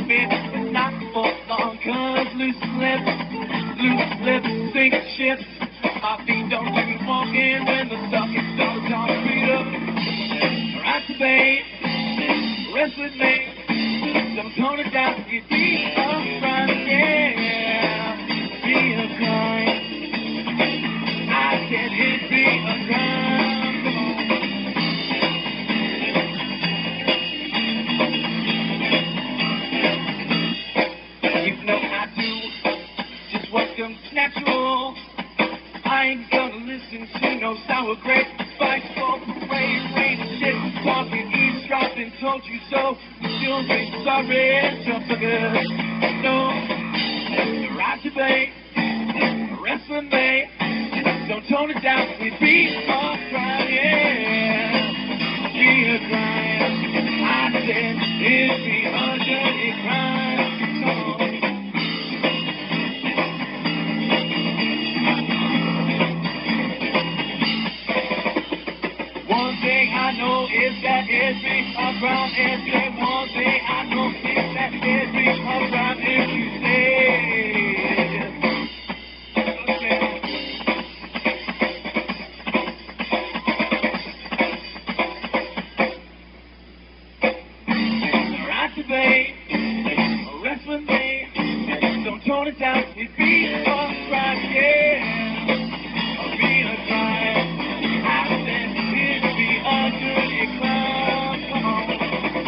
little bit, but not for long, 'cause loose lips sink ships. My feet don't do the walking when the sucking starts on speed up. Right to babe, rest with me. Don't tone it down, get deep up front, yeah. Be a crime. I said it'd be a crime. Come on. You know I do just what comes natural. I ain't gonna listen to no sour grape, spiteful parade, rain and shit, talking, eavesdropping, told you so. You'll be sorry, jump for good. No, right to babe, rest with me. Don't tone it down, we beat off crying, yeah. Be a crime. I said it'd be a dirty crime. Come on. One thing I know is that it'd be a crime if you. One thing I know is that it'd be a crime if you stay. Right to babe, rest with me. Don't tone it down, it'd be a crime, yeah. Be a crime. I said it'd be a dirty crime. Come on.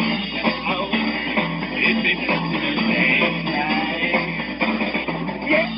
Oh, it'd be such a nice night. Yeah.